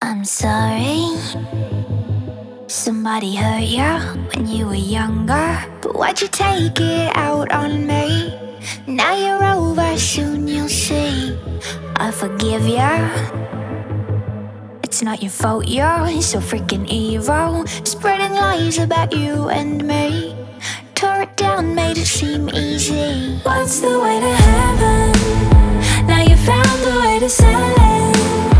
I'm sorry, somebody hurt ya when you were younger. But why'd you take it out on me? Now you're over, soon you'll see. I forgive ya. It's not your fault, you're so freaking evil, spreading lies about you and me. Tore it down, made it seem easy. What's the way to heaven? Now you found the way to sell it.